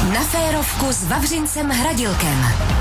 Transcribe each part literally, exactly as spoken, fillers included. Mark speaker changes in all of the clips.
Speaker 1: Na férovku s Vavřincem Hradilkem.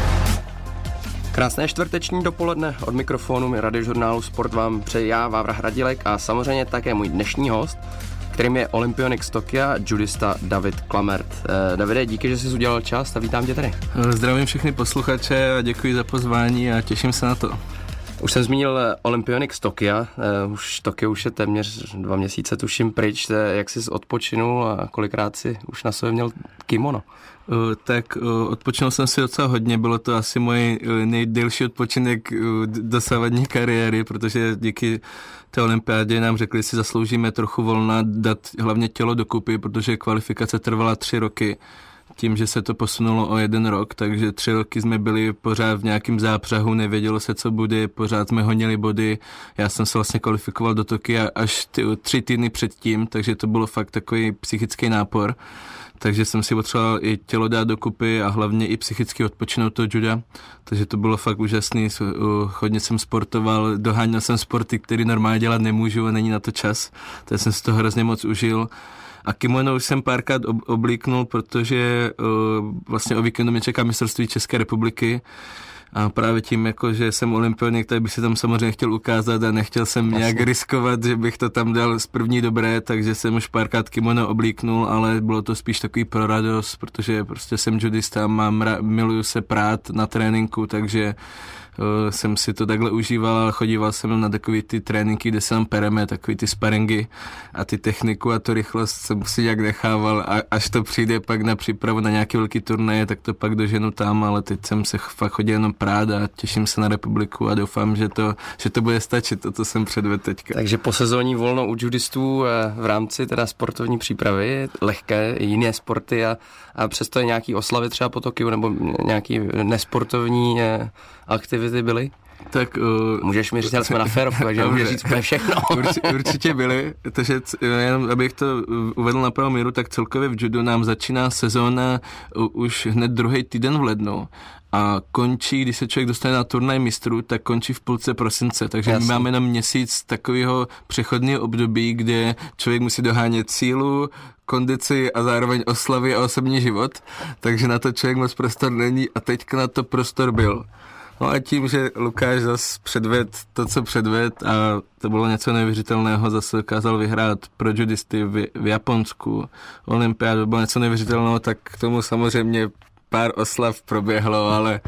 Speaker 2: Krásné čtvrteční dopoledne od mikrofonu radiožurnálu Sport vám přeji já, Vávra Hradilek, a samozřejmě také můj dnešní host, kterým je olympionik z Tokia, judista David Klamert. Eh, Davide, díky, že jsi udělal čas a vítám tě tady.
Speaker 3: Zdravím všechny posluchače a děkuji za pozvání a těším se na to.
Speaker 2: Už jsem zmínil olympionik z Tokia, uh, už Tokio už je téměř dva měsíce tuším pryč, jak jsi odpočinul a kolikrát jsi už na sobě měl kimono?
Speaker 3: Uh, tak uh, odpočinul jsem si docela hodně, bylo to asi můj uh, nejdelší odpočinek uh, dosavadní kariéry, protože díky té olympiádě nám řekli, že si zasloužíme trochu volna, dát hlavně tělo dokupy, protože kvalifikace trvala tři roky. Tím, že se to posunulo o jeden rok, takže tři roky jsme byli pořád v nějakém zápřahu, nevědělo se, co bude, pořád jsme honili body. Já jsem se vlastně kvalifikoval do Tokia až ty, tři týdny předtím, takže to bylo fakt takový psychický nápor. Takže jsem si potřeboval i tělo dát dokupy a hlavně i psychicky odpočinout toho juda. Takže to bylo fakt úžasný, hodně jsem sportoval, doháněl jsem sporty, které normálně dělat nemůžu a není na to čas, takže jsem si to hrozně moc užil. A kimono už jsem párkrát ob- oblíknul, protože uh, vlastně o víkendu mě čeká mistrovství České republiky a právě tím, jako, že jsem olympionik, tak bych si tam samozřejmě chtěl ukázat a nechtěl jsem Jasně. nějak riskovat, že bych to tam dal z první dobré, takže jsem už párkrát kimono oblíknul, ale bylo to spíš takový pro radost, protože prostě jsem judista, mám ra- miluju se prát na tréninku, takže Uh, jsem si to takhle užíval a chodíval jsem na takový ty tréninky, kde se nám pereme, takový ty sparingy a ty techniku a tu rychlost jsem si jak nechával a až to přijde pak na přípravu na nějaký velký turnaje, tak to pak doženu tam, ale teď jsem se fakt chodil jenom prát a těším se na republiku a doufám, že to, že to bude stačit, to, co jsem předvedl teďka.
Speaker 2: Takže po sezóní volno u judistů v rámci teda sportovní přípravy, lehké jiné sporty a, a přesto je nějaký oslavy třeba po Tokiu nebo nějaký nesportovní aktivity byly?
Speaker 3: Tak, uh,
Speaker 2: můžeš mi říct, jsme na férovku, takže můžeš říct úplně všechno.
Speaker 3: Určitě, určitě byly, takže jenom abych to uvedl na pravou míru, tak celkově v judu nám začíná sezóna už hned druhý týden v lednu a končí, když se člověk dostane na turnaj mistrů, tak končí v půlce prosince, takže Jasný. my máme jenom měsíc takového přechodného období, kde člověk musí dohánět sílu, kondici a zároveň oslavy a osobní život, takže na to člověk moc prostor není a teďka na to prostor byl. No a tím, že Lukáš zase předved to, co předved a to bylo něco neuvěřitelného, zase dokázal vyhrát pro judisty v, v Japonsku, olympiádu, bylo něco neuvěřitelného, tak k tomu samozřejmě pár oslav proběhlo, ale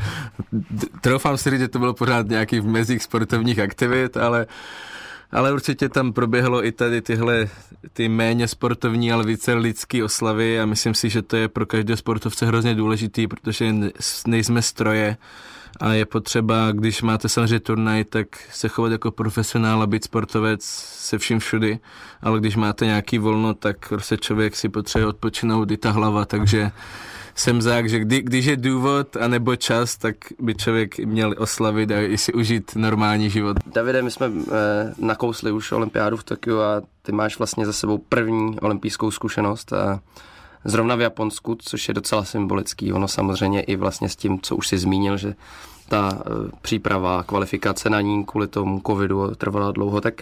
Speaker 3: troufám si říct, že to bylo pořád nějaký v mezích sportovních aktivit, ale Ale určitě tam proběhlo i tady tyhle ty méně sportovní, ale více lidský oslavy a myslím si, že to je pro každého sportovce hrozně důležitý, protože nejsme stroje a je potřeba, když máte samozřejmě turnaj, tak se chovat jako profesionál a být sportovec se vším všudy, ale když máte nějaký volno, tak prostě člověk si potřebuje odpočinout i ta hlava, takže jsem zák, že kdy, když je důvod anebo čas, tak by člověk měl oslavit a i si užít normální život.
Speaker 2: Davide, my jsme e, nakousli už olympiádu v Tokiu a ty máš vlastně za sebou první olympijskou zkušenost a zrovna v Japonsku, což je docela symbolický. Ono samozřejmě i vlastně s tím, co už si zmínil, že ta e, příprava, kvalifikace na ní kvůli tomu covidu trvala dlouho, tak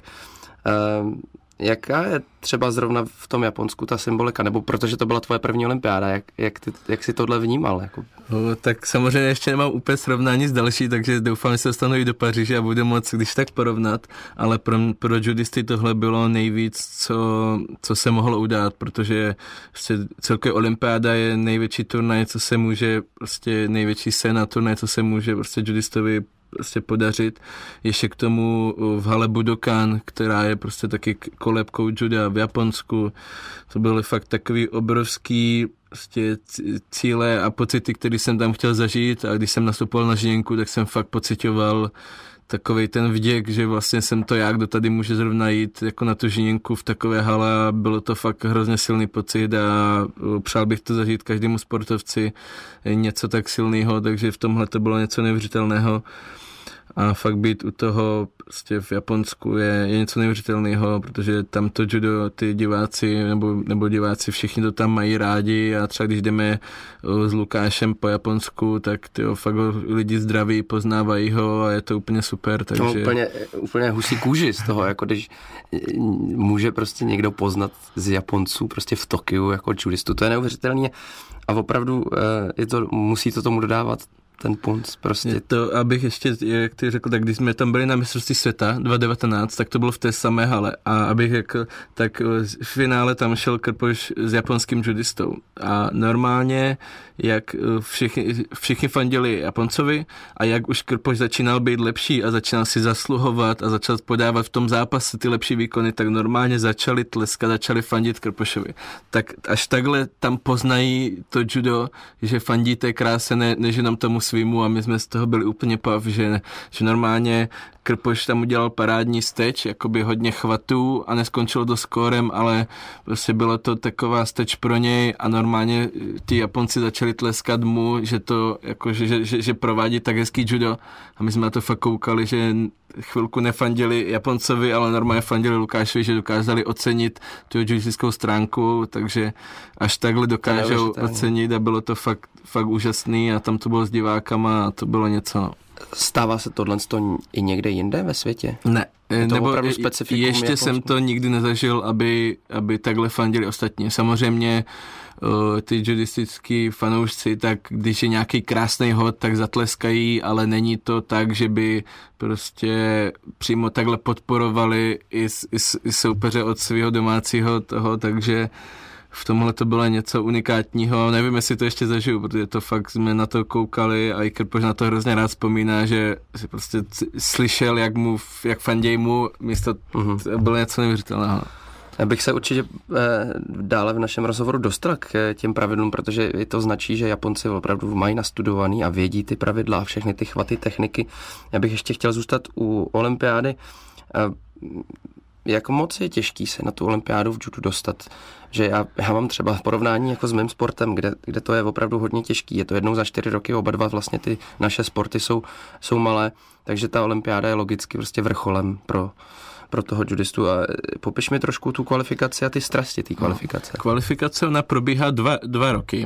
Speaker 2: e, jaká je třeba zrovna v tom Japonsku ta symbolika, nebo protože to byla tvoje první olympiáda, jak, jak, ty, jak jsi tohle vnímal? Jako?
Speaker 3: No, tak samozřejmě ještě nemám úplně srovnání s další, takže doufám, že se dostanu i do Paříže a budu moc když tak porovnat, ale pro, pro judisty tohle bylo nejvíc, co, co se mohlo udát, protože prostě celkově olympiáda je největší turnaj, co se může, prostě největší scéna turnaj, co se může prostě judistovi prostě podařit. Ještě k tomu v hale Budokan, která je prostě taky kolébkou juda v Japonsku. To byly fakt takový obrovský prostě cíle a pocity, které jsem tam chtěl zažít a když jsem nastupoval na žíněnku, tak jsem fakt pocitoval takovej ten vděk, že vlastně jsem to já, kdo tady může zrovna jít jako na tu žíněnku v takové hale a bylo to fakt hrozně silný pocit a přál bych to zažít každému sportovci něco tak silného, takže v tomhle to bylo něco neuvěřitelného. A fakt být u toho prostě v Japonsku je, je něco neuvěřitelného, protože tam to judo, ty diváci nebo, nebo diváci všichni to tam mají rádi a třeba když jdeme s Lukášem po Japonsku, tak tyjo, fakt lidi zdraví, poznávají ho a je to úplně super. Takže...
Speaker 2: To úplně, úplně husí kůži z toho, jako když může prostě někdo poznat z Japonců prostě v Tokiu jako judistu, to je neuvěřitelné. a opravdu je to, musí to tomu dodávat ten punc prostě.
Speaker 3: Je to, abych ještě, jak ty řekl, tak když jsme tam byli na mistrovství světa dva tisíce devatenáct, tak to bylo v té samé hale a abych řekl, tak v finále tam šel Krpoš s japonským judistou a normálně, jak všichni, všichni fandili Japoncovi a jak už Krpoš začínal být lepší a začínal si zasluhovat a začal podávat v tom zápase ty lepší výkony, tak normálně začali tleskat, začali fandit Krpošovi. Tak až takhle tam poznají to judo, že fandíte kráse, ne, než jenom tomu svýmu a my jsme z toho byli úplně pav, že, že normálně Krpoš tam udělal parádní steč, jakoby hodně chvatů a neskončilo to skórem, ale prostě bylo to taková steč pro něj a normálně ty Japonci začali tleskat mu, že to jako, že, že, že, že provádí tak hezký judo a my jsme na to fakt koukali, že chvilku nefandili Japoncovi, ale normálně fandili Lukášovi, že dokázali ocenit tu judistickou stránku, takže až takhle dokážou ocenit a bylo to fakt, fakt úžasný a tam to bylo s divákama a to bylo něco, no.
Speaker 2: Stává se tohle i někde jinde ve světě?
Speaker 3: Ne, nebo ještě
Speaker 2: Japonsku?
Speaker 3: Jsem to nikdy nezažil, aby, aby takhle fandili ostatní. Samozřejmě uh, ty judistický fanoušci, tak když je nějaký krásný hod, tak zatleskají, ale není to tak, že by prostě přímo takhle podporovali i, i, i soupeře od svého domácího toho, takže v tomhle to bylo něco unikátního, nevím, jestli to ještě zažiju, protože to fakt jsme na to koukali a i Krpoš na to hrozně rád vzpomíná, že si prostě slyšel, jak mu, jak fanděj mu, místo uh-huh. bylo něco neuvěřitelného.
Speaker 2: Já bych se určitě eh, dále v našem rozhovoru dostal k těm pravidlům, protože i to značí, že Japonci opravdu mají nastudovaný a vědí ty pravidla a všechny ty chvaty, techniky. Já bych ještě chtěl zůstat u olympiády. Eh, jak moc je těžký se na tu olympiádu v judu dostat? Že já, já mám třeba porovnání jako s mým sportem, kde, kde to je opravdu hodně těžký. Je to jednou za čtyři roky, oba dva vlastně ty naše sporty jsou, jsou malé, takže ta olympiáda je logicky prostě vrcholem pro, pro toho judistu. A popiš mi trošku tu kvalifikaci a ty strasti té kvalifikace.
Speaker 3: No, kvalifikace ona probíhá dva, dva roky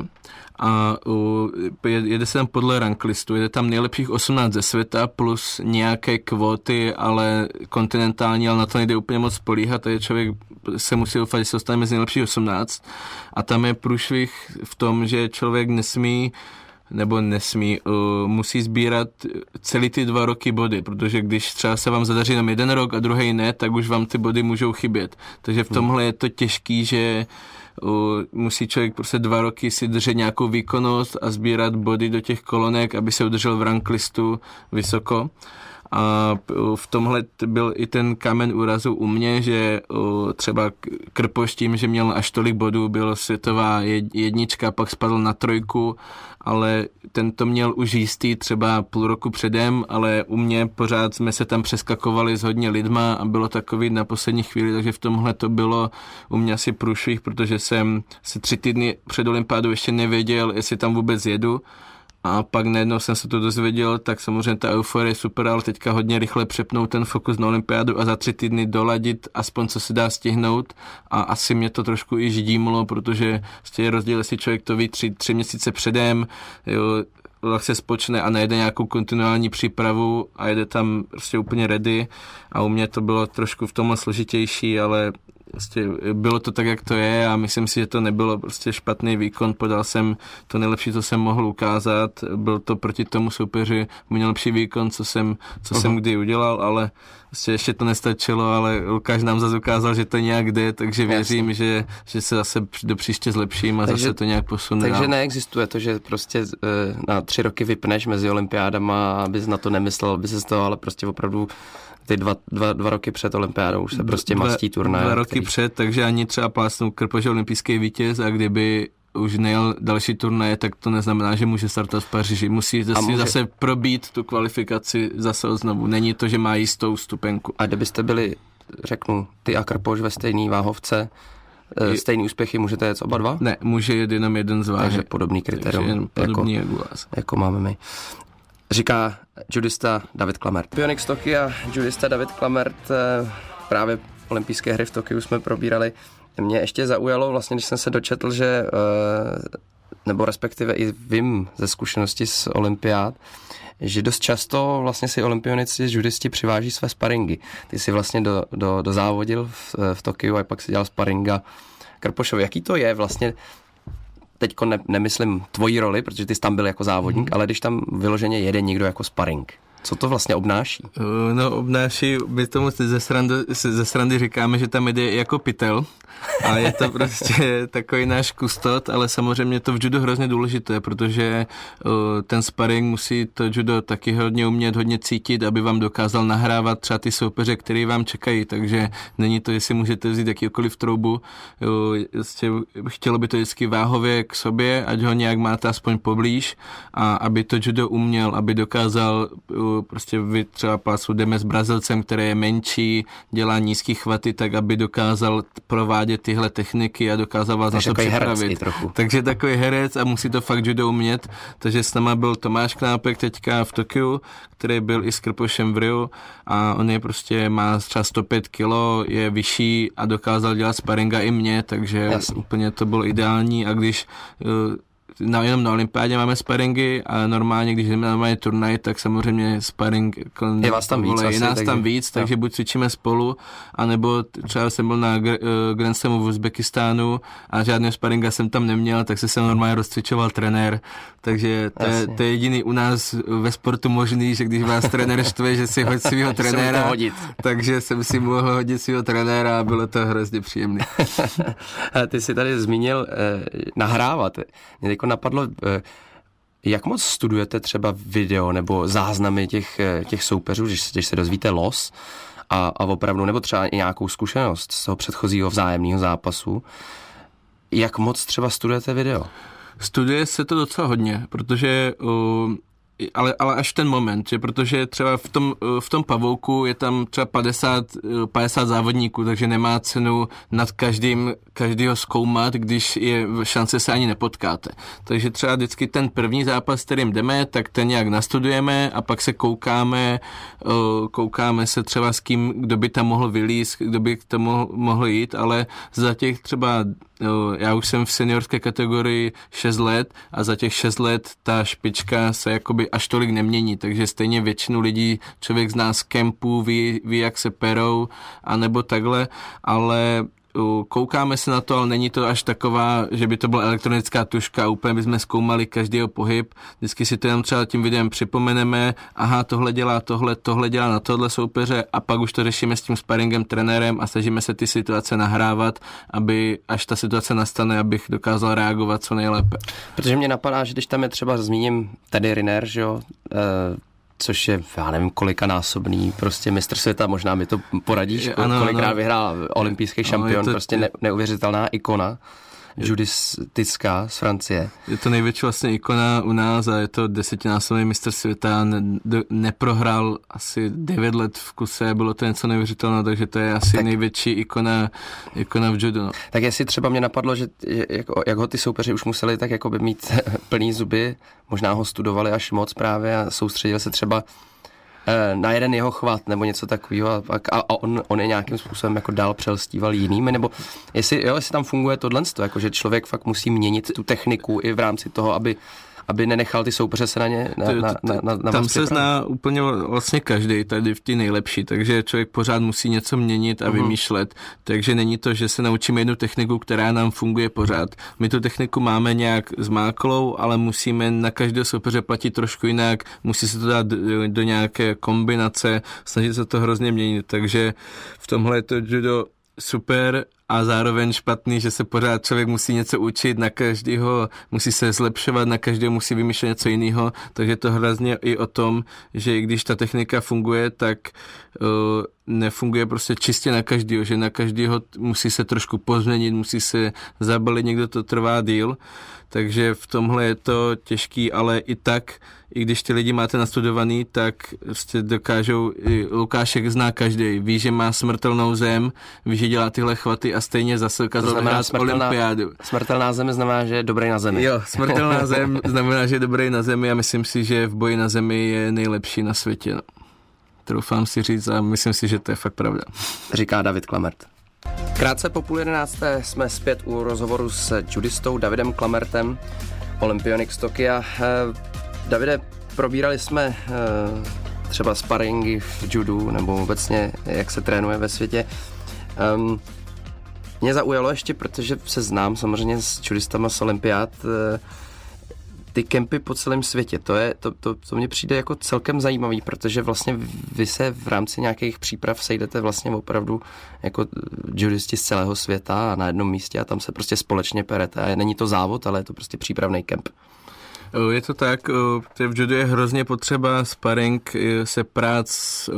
Speaker 3: a uh, jede se tam podle ranklistu, jede tam nejlepších osmnáct ze světa plus nějaké kvóty, ale kontinentální, ale na to nejde úplně moc spolíhat, takže člověk se musí doufat, že se dostane mezi nejlepších osmnáct a tam je průšvih v tom, že člověk nesmí nebo nesmí, uh, musí sbírat celý ty dva roky body, protože když třeba se vám zadaří jenom jeden rok a druhý ne, tak už vám ty body můžou chybět. Takže v tomhle je to těžký, že uh, musí člověk prostě dva roky si držet nějakou výkonnost a sbírat body do těch kolonek, aby se udržel v ranklistu vysoko. A v tomhle byl i ten kámen úrazu u mě, že třeba Krpoš tím, že měl až tolik bodů, byl světová jednička, pak spadl na trojku, ale ten to měl už jistý třeba půl roku předem, ale u mě pořád jsme se tam přeskakovali s hodně lidma a bylo takový na poslední chvíli, takže v tomhle to bylo u mě asi průšvih, protože jsem se tři týdny před olympiádou ještě nevěděl, jestli tam vůbec jedu. A pak najednou jsem se to dozvěděl, tak samozřejmě ta euforie je super, ale teďka hodně rychle přepnout ten fokus na olympiádu a za tři týdny doladit aspoň co se dá stihnout a asi mě to trošku i ždímlo, protože je rozdíl, jestli člověk to ví tři, tři měsíce předem, jo, se spočne a najde nějakou kontinuální přípravu a jede tam prostě úplně ready a u mě to bylo trošku v tomhle složitější, ale prostě bylo to tak, jak to je a myslím si, že to nebylo prostě špatný výkon, podal jsem to nejlepší, co jsem mohl ukázat, byl to proti tomu soupeři můj nejlepší výkon, co jsem, co uh-huh. jsem kdy udělal, ale prostě ještě to nestačilo, ale Lukáš nám zase ukázal, že to nějak jde, takže věřím, že, že se zase do příště zlepším a takže, zase to nějak posune.
Speaker 2: Takže
Speaker 3: dál.
Speaker 2: Neexistuje to, že prostě na tři roky vypneš mezi olympiádama, abys na to nemyslel, aby se z toho, ale prostě opravdu ty dva, dva, dva roky před olympiádou už se prostě dva, mastí turnaj.
Speaker 3: Dva roky který... před, takže ani třeba plásnou Krpoš je olympijský vítěz a kdyby už nejel další turnaje, tak to neznamená, že může startovat v Paříži. Musí zase, může... zase probít tu kvalifikaci zase znovu. Není to, že má jistou stupenku.
Speaker 2: A kdybyste byli, řeknu, ty a Krpoš ve stejné váhovce, je... stejný úspěchy, můžete jet oba dva?
Speaker 3: Ne, může jet jenom jeden z váhy.
Speaker 2: Takže podobný kritérium,
Speaker 3: podobný
Speaker 2: jako,
Speaker 3: jako,
Speaker 2: jako máme my. Říká judista David Klamert. Pionik z Tokia, judista David Klamert, právě olympijské hry v Tokiu jsme probírali. Mě ještě zaujalo vlastně, když jsem se dočetl, že, nebo respektive i vím ze zkušenosti z olympiád, že dost často vlastně si olympionici, judisti přiváží své sparingy. Ty si vlastně do, do, do závodil v, v Tokiu a pak si dělal sparinga Krpošovi. Jaký to je vlastně teďko ne, nemyslím tvoji roli, protože ty jsi tam byl jako závodník, mm. ale když tam vyloženě jede někdo jako sparring. Co to vlastně obnáší?
Speaker 3: No obnáší, my tomu ze srandy, ze srandy říkáme, že tam jde jako pytel a je to prostě takový náš kustot, ale samozřejmě to v judu hrozně důležité, protože uh, ten sparring musí to judo taky hodně umět, hodně cítit, aby vám dokázal nahrávat třeba ty soupeře, který vám čekají, takže není to, jestli můžete vzít jakýkoliv troubu, uh, chtělo by to vždycky váhově k sobě, ať ho nějak máte aspoň poblíž a aby to judo uměl, aby dokázal uh, prostě vy třeba pásu jdeme s Brazilcem, který je menší, dělá nízký chvaty, tak aby dokázal provádět tyhle techniky a dokázal vás
Speaker 2: takže
Speaker 3: na to připravit. Takže takový herec a musí to fakt judo umět. Takže s náma byl Tomáš Knápek teďka v Tokiu, který byl i s Krpošem v Riu a on je prostě, má třeba sto pět kilo, je vyšší a dokázal dělat sparinga i mě, takže jasně. Úplně to bylo ideální a když Na, jenom na olympiádě máme sparingy a normálně, když jdeme na turnaj, tak samozřejmě sparing jako
Speaker 2: je vás tam víc,
Speaker 3: je
Speaker 2: asi,
Speaker 3: nás
Speaker 2: takže,
Speaker 3: tam víc, takže jo. Buď cvičíme spolu, anebo třeba jsem byl na Grand Slamu v Uzbekistánu a žádného sparinga jsem tam neměl, tak se jsem normálně rozcvičoval trenér, takže to je, to je jediný u nás ve sportu možný, že když vás trenér štve, že si hoď svýho trenéra, takže jsem si mohl hodit svýho trenéra a bylo to hrozně příjemné.
Speaker 2: Ty jsi tady zmínil eh, nahrávat. Mě teď napadlo, jak moc studujete třeba video nebo záznamy těch, těch soupeřů, když, když se dozvíte los a, a opravdu, nebo třeba i nějakou zkušenost z toho předchozího vzájemného zápasu. Jak moc třeba studujete video?
Speaker 3: Studuje se to docela hodně, protože... Uh... Ale, ale až ten moment, že protože třeba v tom, v tom pavouku je tam třeba padesát, padesát závodníků, takže nemá cenu nad každým, každýho zkoumat, když je šance se ani nepotkáte. Takže třeba vždycky ten první zápas, kterým jdeme, tak ten nějak nastudujeme a pak se koukáme, koukáme se třeba s kým, kdo by tam mohl vylízt, kdo by tam mohl, mohl jít, ale za těch třeba já už jsem v seniorské kategorii šest let a za těch šest let ta špička se jakoby až tolik nemění, takže stejně většinu lidí člověk zná z kempů, ví, ví jak se perou, anebo takhle, ale koukáme se na to, ale není to až taková, že by to byla elektronická tuška, úplně bychom zkoumali každýho pohyb, vždycky si to jenom třeba tím videem připomeneme, aha, tohle dělá tohle, tohle dělá na tohle soupeře a pak už to řešíme s tím sparingem, trenérem a snažíme se ty situace nahrávat, aby až ta situace nastane, abych dokázal reagovat co nejlépe.
Speaker 2: Protože mě napadá, že když tam je třeba, zmíním Teddy Riner, že jo, e- což je, já nevím, kolikanásobný prostě mistr světa, možná mi to poradíš, ano, kolikrát ano. vyhrál olympijský šampion, to, prostě ne, neuvěřitelná ikona, judistická z Francie.
Speaker 3: Je to největší vlastně ikona u nás a je to desetinásobný mistr světa, ne, neprohrál asi devět let v kuse, bylo to něco neuvěřitelného, takže to je asi tak, největší ikona, ikona v judu. No.
Speaker 2: Tak jestli třeba mě napadlo, že jak, jak ho ty soupeři už museli tak jako by mít plný zuby, možná ho studovali až moc právě a soustředili se třeba na jeden jeho chvat nebo něco takového a, a on, on je nějakým způsobem jako dál přelstíval jinými, nebo jestli, jo, jestli tam funguje tohle, jako že člověk fakt musí měnit tu techniku i v rámci toho, aby aby nenechal ty soupeře se na ně na, na, na, na, na
Speaker 3: tam se zná úplně vlastně každý tady v ty nejlepší, takže člověk pořád musí něco měnit a uh-huh. vymýšlet, takže není to, že se naučíme jednu techniku, která nám funguje pořád. My tu techniku máme nějak zmáklou, ale musíme na každého soupeře platit trošku jinak, musí se to dát do, do nějaké kombinace, snažit se to hrozně měnit, takže v tomhle je to judo super a zároveň špatný, že se pořád člověk musí něco učit, na každého musí se zlepšovat, na každého musí vymýšlet něco jiného, takže to hrozně i o tom, že i když ta technika funguje, tak uh, nefunguje prostě čistě na každého, že na každého musí se trošku pozměnit, musí se zabalit, někdo to trvá díl, takže v tomhle je to těžký, ale i tak, i když ty lidi máte nastudovaný, tak prostě dokážou, Lukášek zná každý, ví, že má smrtelnou zem, ví, že dělá tyhle chvaty a stejně zase ukázal vyhrát olympiádu.
Speaker 2: Smrtelná zem znamená, že je dobrý na zemi.
Speaker 3: Jo, smrtelná zem znamená, že je dobrý na zemi a myslím si, že v boji na zemi je nejlepší na světě. No. Troufám si říct a myslím si, že to je fakt pravda.
Speaker 2: Říká David Klamert. Krátce po půl jedenácté jsme zpět u rozhovoru s judistou Davidem Klamertem, olympionik z Tokia. Davide, probírali jsme třeba sparingy v judu nebo obecně, jak se trénuje ve světě. Um, Mě zaujalo ještě, protože se znám samozřejmě s judistama z olympiád, ty kempy po celém světě, to, je, to, to, to mně přijde jako celkem zajímavý, protože vlastně vy se v rámci nějakých příprav sejdete vlastně opravdu jako judisti z celého světa a na jednom místě a tam se prostě společně perete a není to závod, ale je to prostě přípravný kemp.
Speaker 3: Je to tak, v judu je hrozně potřeba sparring, se prát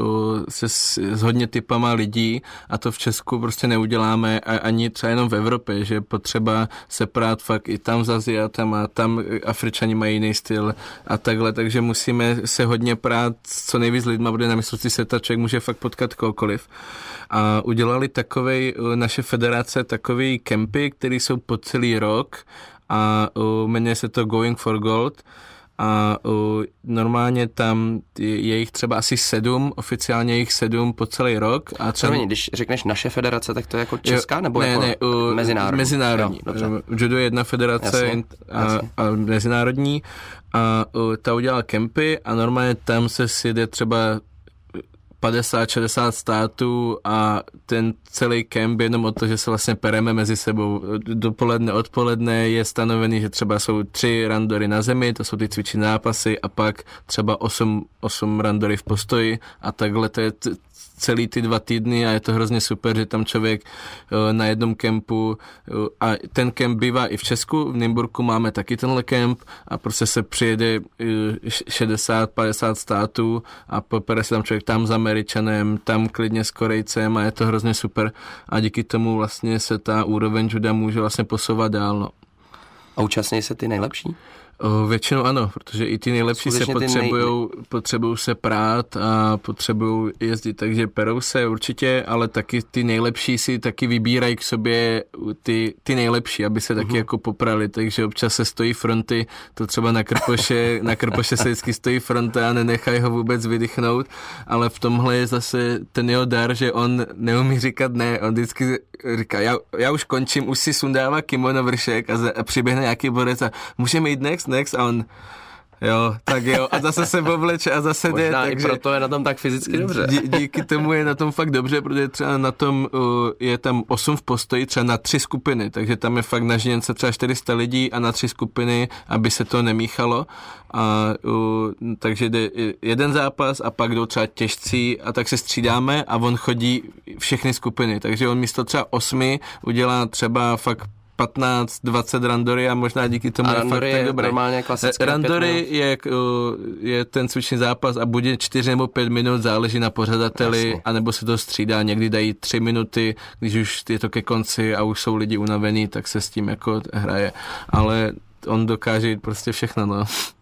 Speaker 3: se s, s hodně typama lidí a to v Česku prostě neuděláme a ani třeba jenom v Evropě, že je potřeba se prát fakt i tam s Aziatama, tam Afričani mají jiný styl a takhle, takže musíme se hodně prát co nejvíc lidma, protože na mistrovství světa člověk může fakt potkat kohokoliv. A udělali takovej, naše federace takový kempy, které jsou po celý rok a uh, jmenuje se to Going for Gold a uh, normálně tam je jich třeba asi sedm, oficiálně jich sedm po celý rok. A třeba...
Speaker 2: Promiň, když řekneš naše federace, tak to je jako česká
Speaker 3: jo,
Speaker 2: nebo
Speaker 3: ne,
Speaker 2: jako
Speaker 3: ne, uh,
Speaker 2: mezinárodní?
Speaker 3: Mezinárodní.
Speaker 2: Jo,
Speaker 3: judo je jedna federace
Speaker 2: jasně,
Speaker 3: a,
Speaker 2: jasně.
Speaker 3: a mezinárodní a uh, ta udělala kempy a normálně tam se sjede třeba padesát šedesát států a ten celý kemp jenom o to, že se vlastně pereme mezi sebou. Dopoledne, odpoledne je stanovený, že třeba jsou tři randory na zemi, to jsou ty cvičné zápasy a pak třeba osm, osm randory v postoji a takhle to je t- celý ty dva týdny a je to hrozně super, že tam člověk na jednom kempu a ten kemp bývá i v Česku, v Nymburku máme taky tenhle kemp a prostě se přijede šedesát padesát států a popere se tam člověk tam s Američanem, tam klidně s Korejcem a je to hrozně super a díky tomu vlastně se ta úroveň juda může vlastně posouvat dál. No.
Speaker 2: A účastní se ty nejlepší?
Speaker 3: O, většinou ano, protože i ty nejlepší skutečně se potřebují nej... potřebují se prát a potřebují jezdit, takže perou se určitě, ale taky ty nejlepší si taky vybírají k sobě ty, ty nejlepší, aby se taky uh-huh. jako poprali, takže občas se stojí fronty, to třeba na Krpoše, na Krpoše se vždycky stojí fronta a nenechají ho vůbec vydychnout, ale v tomhle je zase ten jeho dar, že on neumí říkat ne, on vždycky říká, já, já už končím, už si sundává kimono vršek a, za, a přiběhne nějaký borec a můžeme jít next, next a on, jo, tak jo, a zase se povleče a zase jde.
Speaker 2: Možná
Speaker 3: takže
Speaker 2: i proto je na tom tak fyzicky dobře.
Speaker 3: Dí, díky tomu je na tom fakt dobře, protože třeba na tom uh, je tam osm v postoji, třeba na tři skupiny, takže tam je fakt na žněnce třeba čtyři sta lidí a na tři skupiny, aby se to nemíchalo. A, uh, takže jde jeden zápas a pak jdou třeba těžcí a tak se střídáme a on chodí všechny skupiny, takže on místo třeba osmi udělá třeba fakt patnáct dvacet randory a možná díky tomu
Speaker 2: a
Speaker 3: je fakt tak dobrý.
Speaker 2: Normálně klasické
Speaker 3: randory je, je ten cvičný zápas a bude čtyři nebo pět minut, záleží na pořadateli, jasně. Anebo se to střídá, někdy dají tři minuty, když už je to ke konci a už jsou lidi unavení, tak se s tím jako hraje. Ale on dokáže jít prostě všechno, no.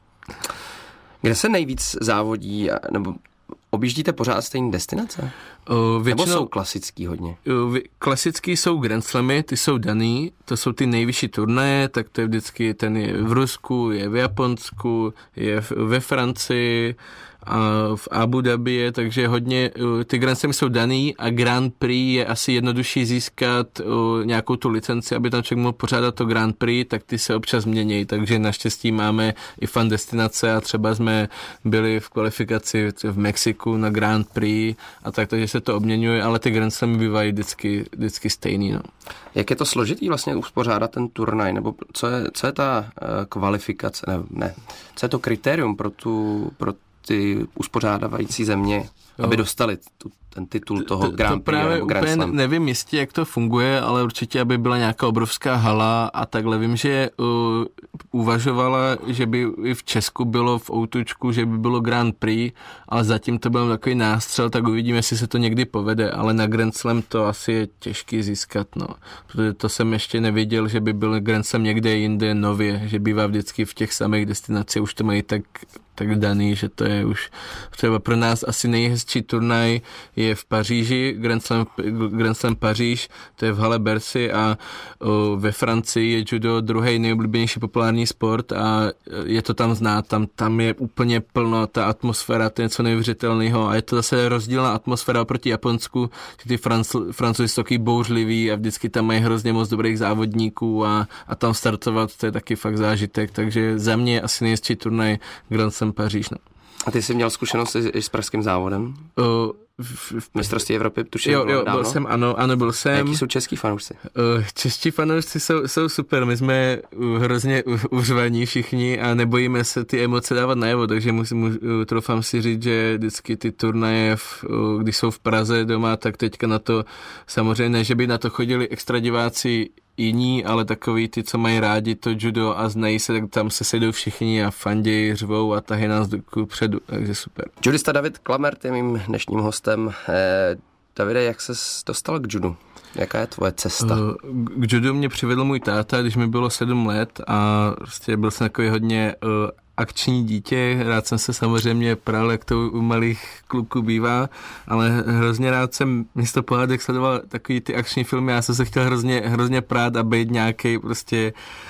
Speaker 2: Kde se nejvíc závodí, nebo objíždíte pořád stejné destinace?
Speaker 3: O, většinou,
Speaker 2: nebo jsou klasický hodně?
Speaker 3: O, klasický jsou Grand Slamy, ty jsou daný, to jsou ty nejvyšší turnaje, tak to je vždycky, ten je v Rusku, je v Japonsku, je v, ve Francii a v Abu Dhabi je, takže hodně, ty Grand Slamy jsou daný a Grand Prix je asi jednodušší získat o, nějakou tu licenci, aby tam člověk mohl pořádat to Grand Prix, tak ty se občas mění, takže naštěstí máme i fan destinace a třeba jsme byli v kvalifikaci v Mexiku na Grand Prix a tak, takže se to obměňuje, ale ty Grand Slamy bývají vždycky, vždycky stejný. No.
Speaker 2: Jak je to složitý vlastně uspořádat ten turnaj, nebo co je, co je ta uh, kvalifikace, ne, ne, co je to kritérium pro tu, pro ty uspořádávající země, jo. Aby dostali tu, ten titul toho
Speaker 3: to,
Speaker 2: Grand Prix nebo Grand Slam?
Speaker 3: Úplně nevím jistě, jak to funguje, ale určitě, aby byla nějaká obrovská hala a takhle. Vím, že uh, uvažovala, že by i v Česku bylo v Outučku, že by bylo Grand Prix, ale zatím to byl takový nástřel, tak uvidíme, jestli se to někdy povede, ale na Grand Slam to asi je těžký získat, no. Protože to jsem ještě neviděl, že by byl Grand Slam někde jinde nově, že bývá vždycky v těch samých destinacích, už to mají tak tak daný, že to je už třeba pro nás asi nejhezčí turnaj je v Paříži, Grand Slam, Grand Slam Paříž, to je v hale Bercy a o, ve Francii je judo druhý nejoblíbenější populární sport a je to tam znát, tam, tam je úplně plno, ta atmosféra, to je něco neuvěřitelného a je to zase rozdílná atmosféra proti Japonsku, že ty Franc- Francouzi jsou taky bouřliví a vždycky tam mají hrozně moc dobrých závodníků a, a tam startovat, to je taky fakt zážitek, takže za mě asi nejhezčí turnaj Grand Slam Paříž. No.
Speaker 2: A ty jsi měl zkušenost i s pražským závodem?
Speaker 3: Uh,
Speaker 2: v, v mistrovství Evropy, tuším.
Speaker 3: Jo, jo, byl jsem, ano, ano, byl jsem.
Speaker 2: Jaký jsou český fanoušci?
Speaker 3: Uh, čeští fanoušci jsou, jsou super, my jsme hrozně uřvaní všichni a nebojíme se ty emoce dávat najevo, takže musím, uh, troufám si říct, že vždycky ty turnaje, v, uh, když jsou v Praze doma, tak teďka na to, samozřejmě ne, že by na to chodili extra diváci jiní, ale takový ty, co mají rádi to judo a znají se, tak tam se sejdou všichni a fandí, řvou a tahy nás kupředu, takže super.
Speaker 2: Judista David Klamert je mým dnešním hostem. Eh, Davide, jak ses dostal k judu? Jaká je tvoje cesta?
Speaker 3: K judu mě přivedl můj táta, když mi bylo sedm let a prostě byl jsem takový hodně uh, akční dítě, rád jsem se samozřejmě pral, jak to u malých kluků bývá, ale hrozně rád jsem místo pohádek sledoval takový ty akční filmy, já jsem se chtěl hrozně, hrozně prát a být nějaký prostě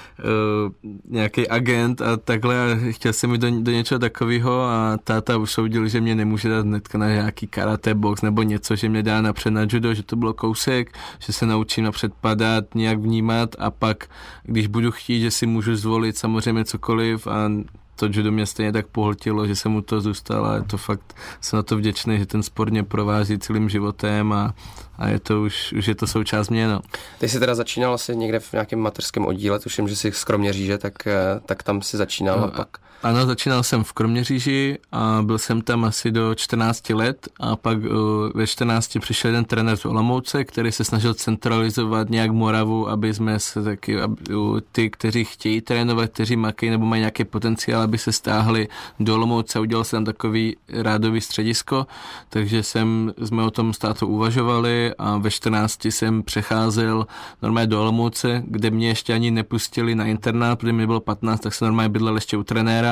Speaker 3: uh, nějaký agent a takhle a chtěl jsem jít do, do něčeho takového a táta usoudil, že mě nemůže dát hnedka na nějaký karate box nebo něco, že mě dá napřed na judo, že to bylo kousek, že se naučím napřed padat, nějak vnímat a pak, když budu chtít, že si můžu zvolit samozřejmě cokoliv a to judo mě stejně tak pohltilo, že jsem mu to zůstal a je to fakt, jsem na to vděčný, že ten sport mě provází celým životem a, a je to už, už je to součást mě, no.
Speaker 2: Ty jsi teda začínal asi někde v nějakém mateřském oddíle, tuším, že jsi z Kroměříže, tak, tak tam si začínal no, a pak...
Speaker 3: Ano, začínal jsem v Kroměříži a byl jsem tam asi do čtrnácti let a pak uh, ve čtrnácti přišel jeden trenér z Olomouce, který se snažil centralizovat nějak Moravu, aby jsme se taky, aby, uh, ty, kteří chtějí trénovat, kteří makají nebo mají nějaký potenciál, aby se stáhli do Olomouce a udělal jsem takový rádový středisko, takže jsem, jsme o tom státu uvažovali a ve čtrnácti jsem přecházel normálně do Olomouce, kde mě ještě ani nepustili na internát, protože mi bylo patnáct, tak jsem normálně bydlel ještě u trenéra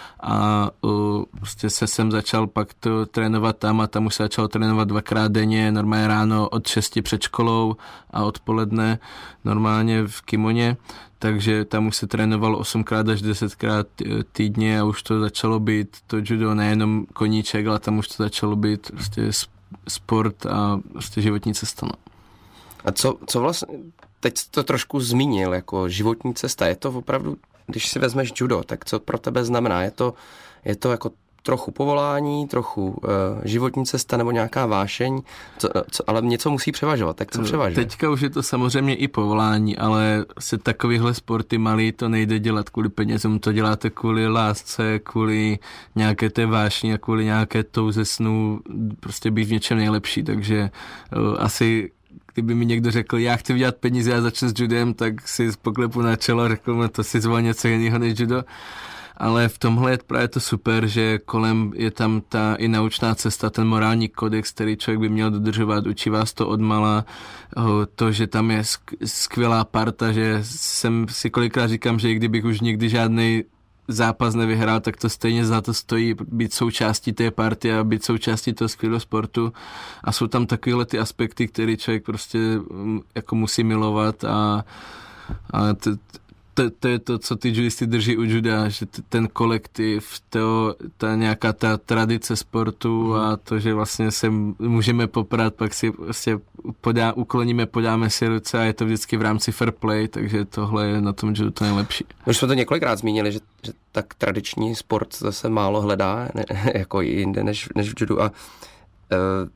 Speaker 3: a uh, prostě se jsem začal pak to trénovat tam a tam už se začal trénovat dvakrát denně, normálně ráno od šesti před školou a odpoledne normálně v kimoně, takže tam už se trénovalo osmkrát až desetkrát týdně a už to začalo být to judo nejenom koníček, ale tam už to začalo být prostě sport a prostě životní cesta. No.
Speaker 2: A co, co vlastně, teď jsi to trošku zmínil jako životní cesta, je to opravdu, když si vezmeš judo, tak co pro tebe znamená? Je to, je to jako trochu povolání, trochu uh, životní cesta nebo nějaká vášeň, co, co, ale něco musí převažovat, tak co převažuje?
Speaker 3: Teďka už je to samozřejmě i povolání, ale se takovýchhle sporty malý to nejde dělat kvůli penězům, to děláte kvůli lásce, kvůli nějaké té vášni a kvůli nějaké touze snů, prostě být v něčem nejlepší, takže uh, asi kdyby mi někdo řekl, já chci vydělat peníze a začnu s judem, tak si poklepu na čelo a řekl mi, to si zvolil něco jiného než judo. Ale v tomhle je právě to super, že kolem je tam ta i naučná cesta, ten morální kodex, který člověk by měl dodržovat, učí vás to odmala, to, že tam je skvělá parta, že jsem si kolikrát říkám, že i kdybych už nikdy žádnej zápas nevyhrál, tak to stejně za to stojí být součástí té party a být součástí toho skvělého sportu a jsou tam takovéhle ty aspekty, které člověk prostě jako musí milovat a, a t, To, to je to, co ty judisty drží u juda, že t- ten kolektiv, to, ta nějaká ta tradice sportu a to, že vlastně se můžeme poprat, pak si vlastně podá, ukloníme, podáme si ruce a je to vždycky v rámci fair play, takže tohle je na tom judu to nejlepší.
Speaker 2: Už jsme to několikrát zmínili, že, že tak tradiční sport zase málo hledá, ne, jako i jinde než, než v judu a uh,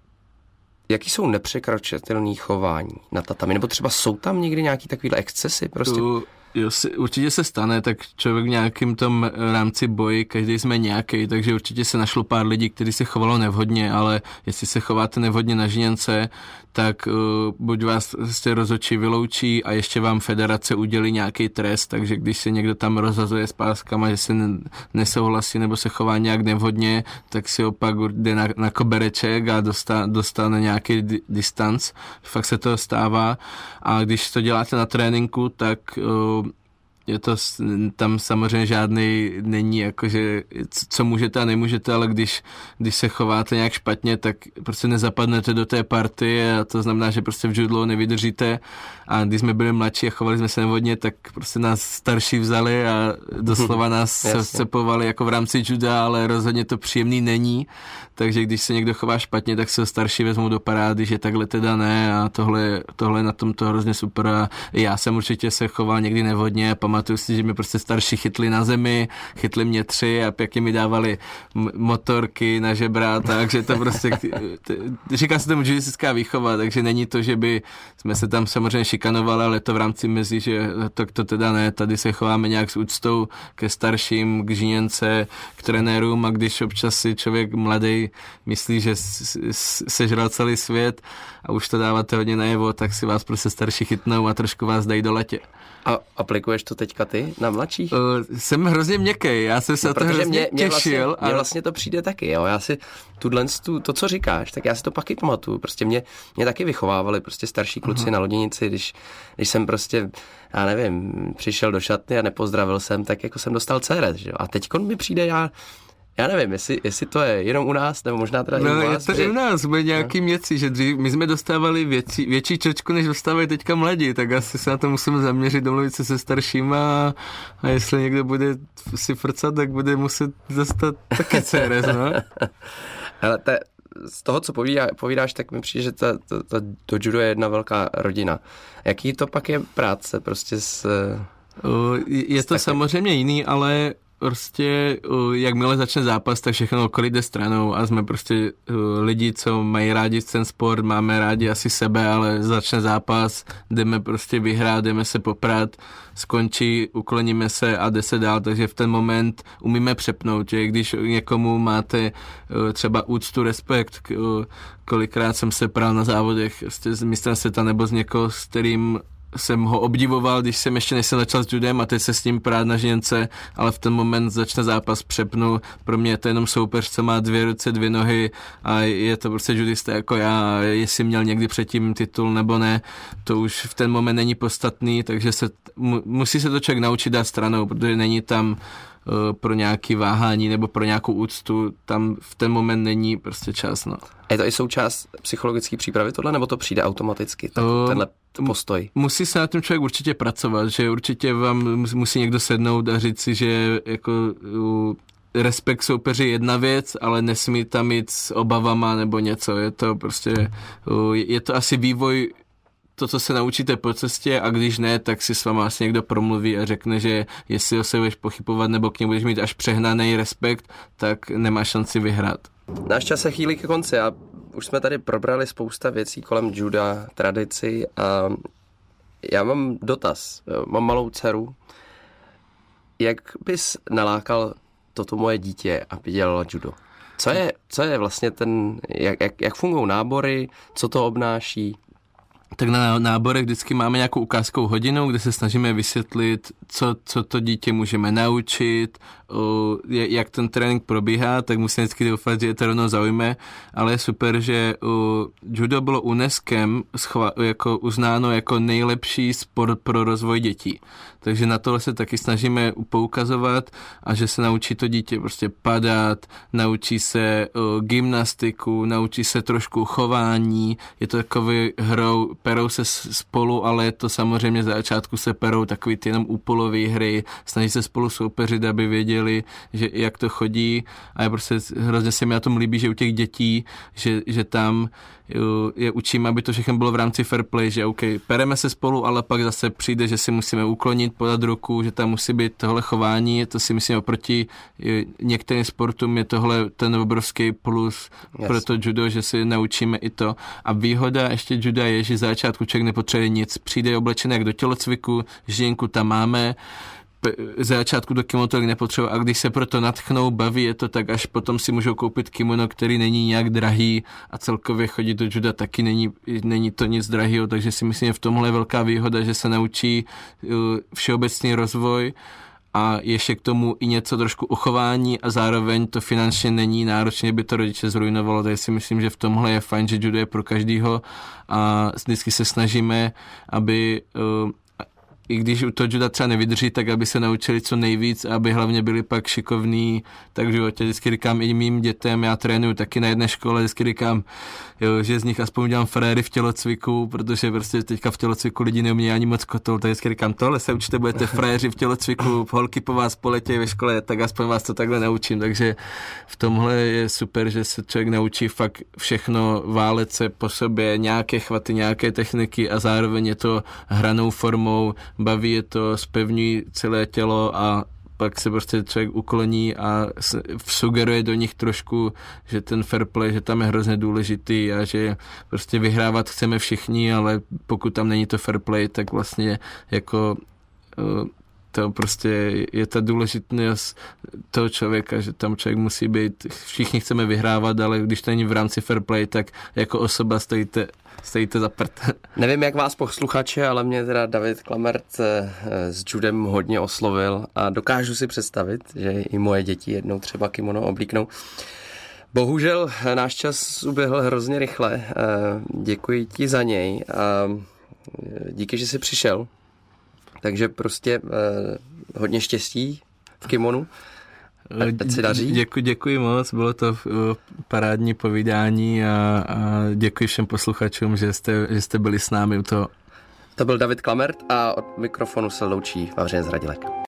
Speaker 2: jaký jsou nepřekročitelné chování na tatami? Nebo třeba jsou tam někdy nějaký takovýhle excesy? Prostě?
Speaker 3: Tu... Jo, si, určitě se stane, tak člověk v nějakým tom rámci boji, každý jsme nějaký, takže určitě se našlo pár lidí, kteří se chovalo nevhodně, ale jestli se chováte nevhodně na žněnce, tak uh, buď vás prostě rozhodčí vyloučí a ještě vám federace udělí nějaký trest, takže když se někdo tam rozhazuje s páskama, že se nesouhlasí nebo se chová nějak nevhodně, tak si opak jde na, na kobereček a dostane, dostane nějaký di- distanc. Fakt se to stává a když to děláte na tréninku, tak uh, je to, tam samozřejmě žádný není, jakože co můžete a nemůžete, ale když, když se chováte nějak špatně, tak prostě nezapadnete do té party a to znamená, že prostě v judu nevydržíte a když jsme byli mladší a chovali jsme se nevhodně, tak prostě nás starší vzali a doslova nás sepovali jako v rámci juda, ale rozhodně to příjemný není, takže když se někdo chová špatně, tak se ho starší vezmou do parády, že takhle teda ne a tohle, tohle na tom to hrozně super a já jsem určitě se choval někdy nevhodně a pamatuju pamatuju si, že mě prostě starší chytli na zemi, chytli mě tři a pěkně mi dávali m- motorky na žebra, takže to prostě, říká se tomu judistická výchova, takže není to, že by jsme se tam samozřejmě šikanovali, ale to v rámci mezi, že to, to teda ne, tady se chováme nějak s úctou ke starším, k žíněnce, k trenérům a když občas si člověk mladý myslí, že sežral celý svět a už to dáváte hodně najevo, tak si vás prostě starší chytnou a trošku vás dají do letě.
Speaker 2: A aplikuješ to teďka ty na mladších?
Speaker 3: Uh, jsem hrozně měkký, já jsem se no, to hrozně mě, mě těšil.
Speaker 2: Vlastně, a... Mně vlastně to přijde taky, jo. Já si tuhle, tu, to, co říkáš, tak já si to pak i pamatuju. Prostě mě, mě taky vychovávali prostě starší kluci uh-huh. na loděnici, když, když jsem prostě, já nevím, přišel do šatny a nepozdravil jsem, tak jako jsem dostal céret, že jo. A teďkon mi přijde, já Já nevím, jestli, jestli to je jenom u nás, nebo možná teda
Speaker 3: no,
Speaker 2: i u vás.
Speaker 3: No, je to že... i u nás, jsme nějaký no. měci, že dřív, my jsme dostávali věcí, větší čočku, než dostávají teďka mladí, tak asi se na to musíme zaměřit, domluvit se se staršíma a jestli někdo bude si frcat, tak bude muset dostat taky céret, no.
Speaker 2: Ale te, z toho, co povídá, povídáš, tak mi přijde, že ta, ta, ta, to judo je jedna velká rodina. Jaký to pak je práce prostě s...
Speaker 3: O, je
Speaker 2: s
Speaker 3: to
Speaker 2: taky...
Speaker 3: samozřejmě jiný, ale... Prostě, jakmile začne zápas, tak všechno okolí jde stranou a jsme prostě lidi, co mají rádi ten sport, máme rádi asi sebe, ale začne zápas, jdeme prostě vyhrát, jdeme se poprat, skončí, ukloníme se a jde se dál, takže v ten moment umíme přepnout, že když někomu máte třeba úctu, respekt, kolikrát jsem se pral na závodech prostě z mistrem světa nebo z někoho, s kterým jsem ho obdivoval, když jsem ještě než jsem začal s judem a teď se s ním prát na žněnce, ale v ten moment začne zápas, přepnu. Pro mě je to jenom soupeř, co má dvě ruce, dvě nohy a je to prostě judista jako já. Jestli měl někdy předtím titul nebo ne, to už v ten moment není podstatný, takže se, musí se to člověk naučit dát stranou, protože není tam uh, pro nějaký váhání nebo pro nějakou úctu, tam v ten moment není prostě čas. No.
Speaker 2: Je to i součást psychologické přípravy tohle, nebo to přijde automaticky, tak, uh, tenhle postoj?
Speaker 3: Musí se na tom člověk určitě pracovat, že určitě vám musí někdo sednout a říct si, že jako uh, respekt soupeři je jedna věc, ale nesmí tam jít s obavama nebo něco. Je to prostě, uh, je to asi vývoj, to, co se naučíte po cestě a když ne, tak si s váma asi někdo promluví a řekne, že jestli ho se budeš pochybovat nebo k němu budeš mít až přehnaný respekt, tak nemá šanci vyhrát.
Speaker 2: Náš čas se chýlí ke konci a už jsme tady probrali spousta věcí kolem juda, tradici a já mám dotaz. Mám malou dceru. Jak bys nalákal toto moje dítě, aby dělalo judo? Co je, co je vlastně ten, jak, jak, jak fungují nábory, co to obnáší?
Speaker 3: Tak na náborech vždycky máme nějakou ukázkovou hodinu, kde se snažíme vysvětlit, co, co to dítě můžeme naučit, o, jak ten trénink probíhá, tak musím vždycky doufat, že to rovnou zaujme, ale je super, že o, judo bylo UNESCOem schva, jako uznáno jako nejlepší sport pro rozvoj dětí. Takže na tohle se taky snažíme poukazovat a že se naučí to dítě prostě padat, naučí se o, gymnastiku, naučí se trošku chování, je to takový hrou, perou se spolu, ale je to samozřejmě za začátku se perou takový ty jenom úplový hry, snaží se spolu soupeřit, aby věděli, že jak to chodí a je prostě hrozně se mi na tom líbí, že u těch dětí, že, že tam je učíme, aby to všechno bylo v rámci fair play, že OK, pereme se spolu, ale pak zase přijde, že si musíme uklonit, podat ruku, že tam musí být tohle chování, to si myslím oproti některým sportům je tohle ten obrovský plus yes. pro to judo, že si naučíme i to. A výhoda ještě juda je, že za začátku člověk nepotřebuje nic, přijde oblečený jak do tělocviku, žděnku tam máme, za začátku do kimono tolik nepotřebuje a když se proto nadchnou, baví je to, tak až potom si můžou koupit kimono, který není nějak drahý a celkově chodit do juda taky není, není to nic drahýho, takže si myslím, že v tomhle je velká výhoda, že se naučí všeobecný rozvoj a ještě k tomu i něco trošku uchování a zároveň to finančně není náročně, by to rodiče zrujnovalo, takže si myslím, že v tomhle je fajn, že judo je pro každýho a vždycky se snažíme, aby i když u toho juda třeba nevydrží, tak aby se naučili co nejvíc, aby hlavně byli pak šikovní, tak v životě vždycky říkám i mým dětem, já trénuju taky na jedné škole, vždycky říkám, jo, že z nich aspoň dělám fréry v tělocviku, protože prostě teďka v tělocviku lidi neumějí ani moc kotol, tak vždycky říkám, tohle se učíte, budete fréři v tělocviku, holky po vás poletějí ve škole, tak aspoň vás to takhle naučím, takže v tomhle je super, že se člověk naučí fakt všechno, válet se po sobě, nějaké chvaty, nějaké techniky a zároveň je to hranou formou, baví je to, zpevňují celé tělo a pak se prostě člověk ukloní a sugeruje do nich trošku, že ten fair play, že tam je hrozně důležitý a že prostě vyhrávat chceme všichni, ale pokud tam není to fair play, tak vlastně jako to prostě je ta důležitost toho člověka, že tam člověk musí být, všichni chceme vyhrávat, ale když to není v rámci fair play, tak jako osoba stojíte, stojíte za prd.
Speaker 2: Nevím, jak vás posluchače, ale mě teda David Klamert s judem hodně oslovil a dokážu si představit, že i moje děti jednou třeba kimono oblíknou. Bohužel náš čas uběhl hrozně rychle. Děkuji ti za něj a díky, že jsi přišel. Takže prostě hodně štěstí v kimonu. Ať se daří.
Speaker 3: Děkuji, děkuji moc, bylo to parádní povídání a, a děkuji všem posluchačům, že jste, že jste byli s námi u toho.
Speaker 2: To byl David Klamert a od mikrofonu se loučí Vavřinec Radilek.